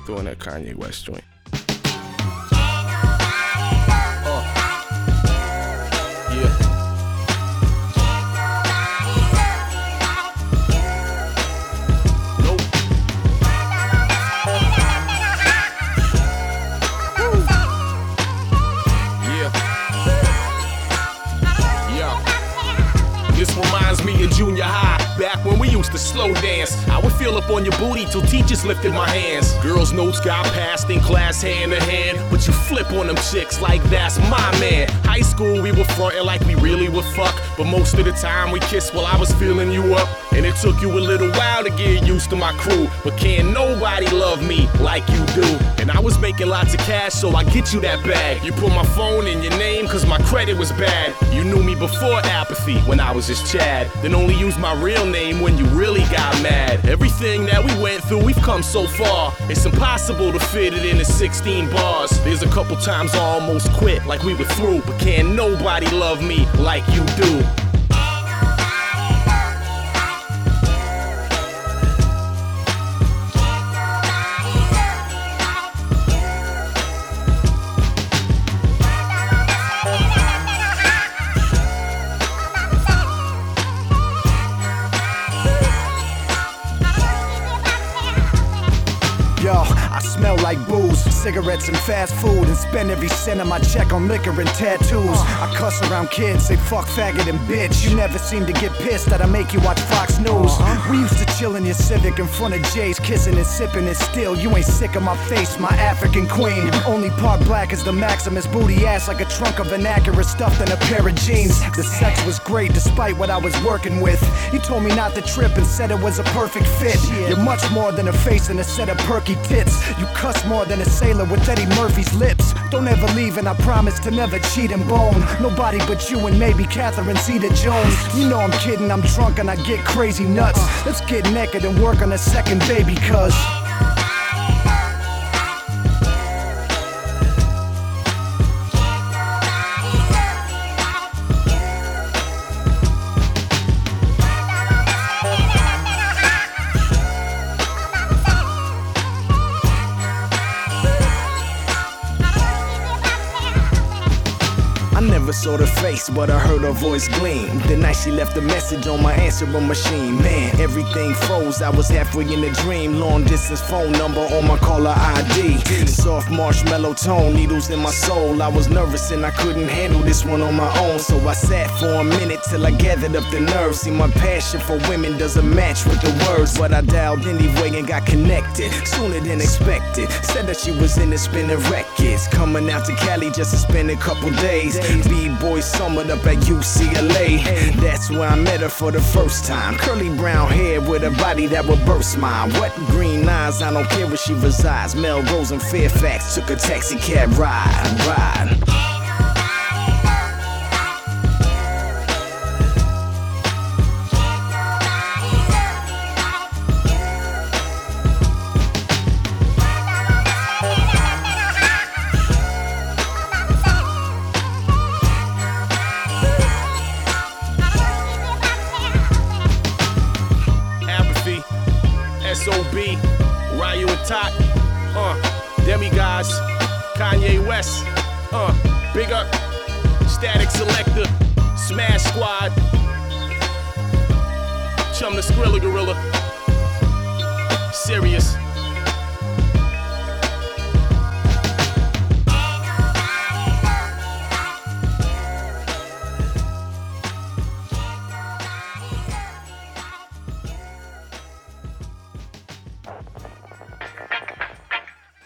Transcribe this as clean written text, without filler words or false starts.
Throwing that Kanye West joint. This reminds me of junior high, back when we used to slow dance. I would feel up on your booty till teachers lifted my hands. Girls' notes got passed in class hand to hand, but you flip on them chicks like that's my man. High school we were frontin' like we really would fuck, but most of the time we kissed while I was feeling you up. And it took you a little while to get used to my crew, but can't nobody love me like you do. And I was making lots of cash, so I get you that bag. You put my phone in your name cause my credit was bad. You knew me before apathy when I was just Chad, then only used my real name when you really got mad. Everything that we went through, we've come so far. It's impossible to fit it into 16 bars. There's a couple times I almost quit like we were through, but can't nobody love me like you do. Yo, I smell like booze, cigarettes and fast food, and spend every cent of my check on liquor and tattoos. I cuss around kids, say fuck, faggot, and bitch. You never seem to get pissed that I make you watch Fox News. We used to chill in your Civic in front of Jay's, kissing and sipping it still. You ain't sick of my face, my African queen. Only part black is the Maximus, booty ass like a trunk of an Acura stuffed in a pair of jeans. The sex was great despite what I was working with. You told me not to trip and said it was a perfect fit. You're much more than a face and a set of perky tits. You cuss more than a sailor with Eddie Murphy's lips. Don't ever leave and I promise to never cheat and bone nobody but you and maybe Catherine Zeta-Jones. You know I'm kidding, I'm drunk and I get crazy nuts. Let's get naked and work on a second baby cuz I never saw the face, but I heard her voice gleam. The night she left a message on my answering machine. Man, everything froze, I was halfway in a dream. Long distance phone number on my caller ID. Soft marshmallow tone, needles in my soul. I was nervous and I couldn't handle this one on my own. So I sat for a minute till I gathered up the nerve. See, my passion for women doesn't match with the words, but I dialed anyway and got connected sooner than expected. Said that she was into spinning records, coming out to Cali just to spend a couple days. B-boy summered up at UCLA. That's where I met her for the first time. Curly brown hair with a body that would burst mine. Wet green eyes, I don't care where she resides. Melrose and Fairfax, took a taxi cab ride. S.O.B., Ryu and Tot, Demigods, Kanye West, Big Up, Static Selector, Smash Squad, Chum the Skrilla Gorilla, Serious.